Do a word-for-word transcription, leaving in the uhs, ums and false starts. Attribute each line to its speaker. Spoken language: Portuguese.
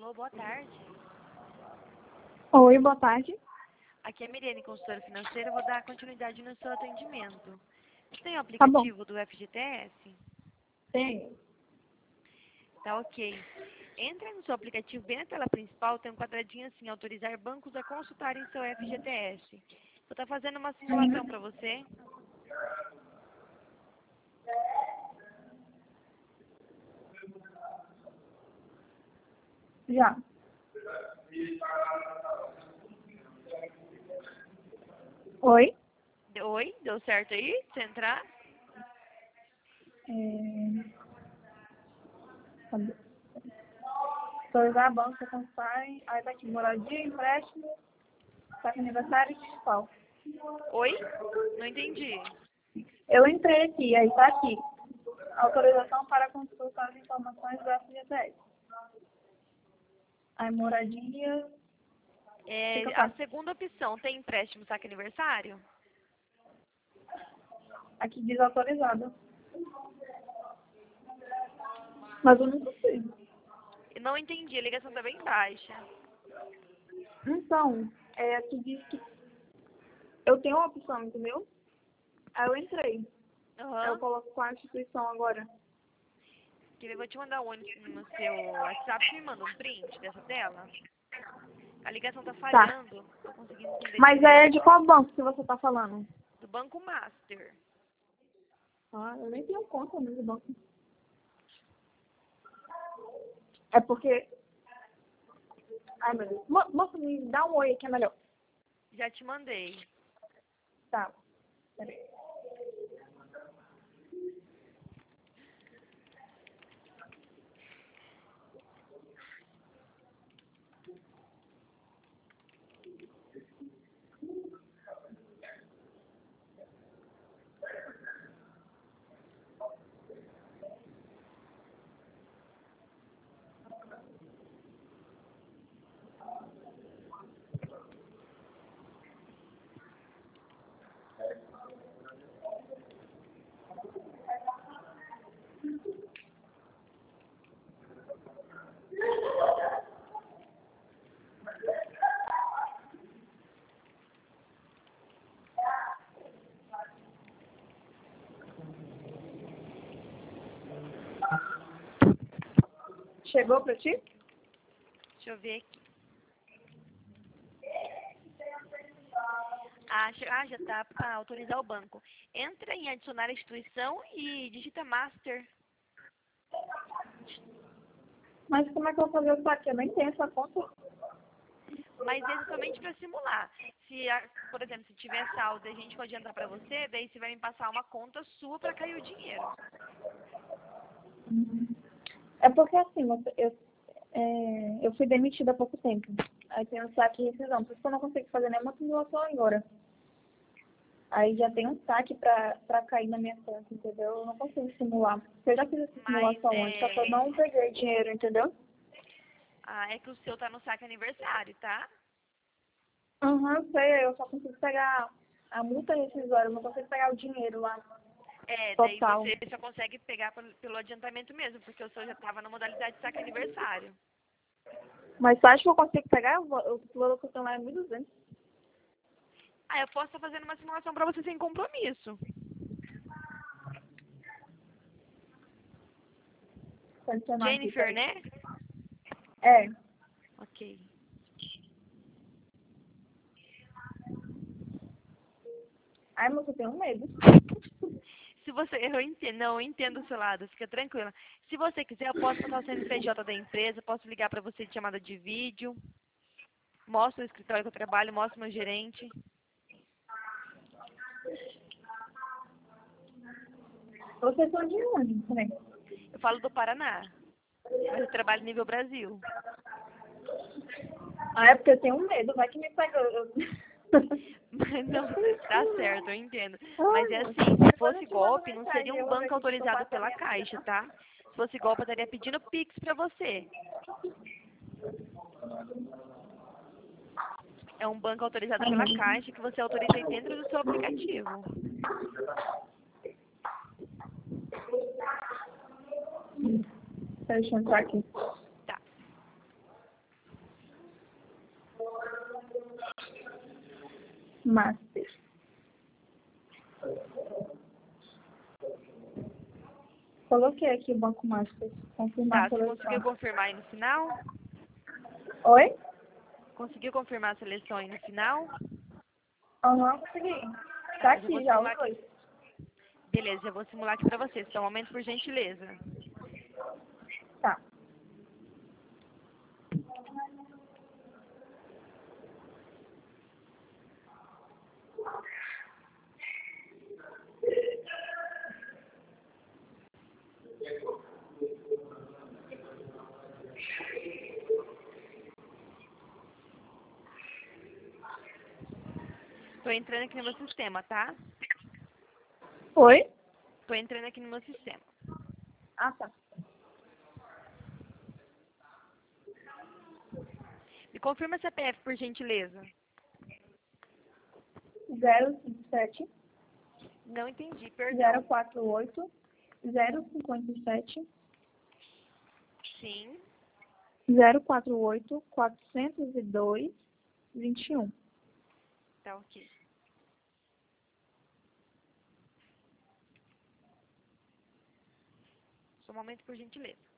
Speaker 1: Alô, boa tarde.
Speaker 2: Oi, boa tarde.
Speaker 1: Aqui é a Mirene, consultora financeira. Eu vou dar continuidade no seu atendimento. Você tem o
Speaker 2: Tá bom.
Speaker 1: aplicativo do F G T S?
Speaker 2: Tem.
Speaker 1: Tá ok. Entra no seu aplicativo, bem na tela principal, tem um quadradinho assim, autorizar bancos a consultarem seu F G T S. Vou estar fazendo uma simulação para você.
Speaker 2: Já. Oi.
Speaker 1: Oi, deu certo aí? Você entrar?
Speaker 2: É... Cadê? Autorizar banco para consultarem. Aí tá aqui, moradia, empréstimo, saque aniversário e fiscal.
Speaker 1: Oi? Não entendi.
Speaker 2: Eu entrei aqui, aí tá aqui. Autorização para consultar as informações do F G T S. Aí moradia.
Speaker 1: É,
Speaker 2: Fica
Speaker 1: a
Speaker 2: fácil.
Speaker 1: segunda opção, tem empréstimo saque aniversário?
Speaker 2: Aqui diz autorizado. Mas eu não consigo.
Speaker 1: Não entendi, a ligação tá bem baixa.
Speaker 2: Então, é, aqui diz que eu tenho uma opção, entendeu? Aí eu entrei. Aí eu
Speaker 1: Aham.
Speaker 2: coloco com a instituição agora.
Speaker 1: Eu vou te mandar um no seu WhatsApp. Você me manda um print dessa tela? A ligação tá
Speaker 2: Tá.
Speaker 1: falhando. Tô conseguindo entender
Speaker 2: Mas
Speaker 1: direito.
Speaker 2: é de qual banco que você tá falando?
Speaker 1: Do Banco Master.
Speaker 2: Ah, eu nem tenho conta no banco. É porque... Ai, meu Deus. Mo- Moça, me dá um oi aqui, é melhor.
Speaker 1: Já te mandei.
Speaker 2: Tá. Peraí. Chegou pra ti?
Speaker 1: Deixa eu ver aqui. Ah, che- ah, já tá para autorizar o banco. Entra em adicionar a instituição e digita Master.
Speaker 2: Mas como é que eu vou fazer isso aqui? Eu nem tenho essa conta.
Speaker 1: Mas é somente para simular. Se, a- por exemplo, se tiver saldo e a gente pode adiantar para você, daí você vai me passar uma conta sua para cair o dinheiro.
Speaker 2: É porque assim, você- eu, é, eu fui demitida há pouco tempo. Aí tem um saque e rescisão. Por isso que eu não consigo fazer nenhuma simulação agora. Aí já tem um saque pra, pra cair na minha conta, entendeu? Eu não consigo simular. Eu já fiz essa
Speaker 1: Mas
Speaker 2: simulação antes, só que eu
Speaker 1: é,
Speaker 2: não peguei dinheiro, entendeu?
Speaker 1: ah, é que o seu tá no saque aniversário, tá?
Speaker 2: Aham, eu sei, eu só consigo pegar a multa rescisória, eu não consigo pegar o dinheiro lá,
Speaker 1: É, daí
Speaker 2: total.
Speaker 1: você só consegue pegar pelo, pelo adiantamento mesmo, porque o seu já estava na modalidade de saque aniversário.
Speaker 2: Mas você acha que eu consigo pegar? O va- o valor que eu tenho lá é mil e duzentos.
Speaker 1: Ah, eu posso estar fazendo uma simulação para você sem compromisso.
Speaker 2: Vou adicionar aqui,
Speaker 1: Jennifer,
Speaker 2: peraí.
Speaker 1: né?
Speaker 2: É.
Speaker 1: Ok.
Speaker 2: Ai, mas eu tenho medo.
Speaker 1: Se você, eu entendo, não, eu entendo o seu lado, fica tranquila. Se você quiser, eu posso passar o C N P J da empresa, posso ligar para você de chamada de vídeo, mostro o escritório que eu trabalho, mostro meu gerente.
Speaker 2: Vocês são de onde também?
Speaker 1: Eu falo do Paraná, mas eu trabalho nível Brasil.
Speaker 2: Ah, é porque eu tenho medo, vai que me pega. Eu...
Speaker 1: Mas não, tá certo, eu entendo. Mas é
Speaker 2: Ai,
Speaker 1: assim, se
Speaker 2: depois eu
Speaker 1: fosse
Speaker 2: te mando
Speaker 1: golpe, não
Speaker 2: mensagem,
Speaker 1: seria um
Speaker 2: eu vou ver
Speaker 1: banco
Speaker 2: o que que eu
Speaker 1: autorizado
Speaker 2: faço da
Speaker 1: pela
Speaker 2: minha vida,
Speaker 1: Caixa,
Speaker 2: tá?
Speaker 1: tá? Se fosse golpe, eu estaria pedindo Pix pra você. É um banco autorizado
Speaker 2: Ai,
Speaker 1: pela
Speaker 2: meu Deus.
Speaker 1: Caixa que você autoriza aí dentro do seu aplicativo.
Speaker 2: Deixa eu entrar aqui.
Speaker 1: Tá.
Speaker 2: Master. Coloquei aqui o Banco Master. Confirmar
Speaker 1: Tá,
Speaker 2: a
Speaker 1: você
Speaker 2: seleção.
Speaker 1: conseguiu confirmar aí no final?
Speaker 2: Oi?
Speaker 1: Conseguiu confirmar a seleção aí no final?
Speaker 2: Aham, consegui.
Speaker 1: Tá,
Speaker 2: Tá
Speaker 1: eu já vou
Speaker 2: aqui já, os
Speaker 1: simular aqui.
Speaker 2: dois.
Speaker 1: Beleza, eu vou simular aqui pra vocês. Só um momento, por gentileza.
Speaker 2: Tá.
Speaker 1: Tô entrando aqui no meu sistema, tá?
Speaker 2: Oi?
Speaker 1: Tô entrando aqui no meu sistema.
Speaker 2: Ah, tá.
Speaker 1: Me confirma C P F, por gentileza.
Speaker 2: zero cinco sete,
Speaker 1: Não entendi, perdão.
Speaker 2: zero quatro oito, zero cinco sete,
Speaker 1: Sim.
Speaker 2: zero quatro oito, quatrocentos e dois, vinte e um.
Speaker 1: Tá ok. Só um momento, por gentileza.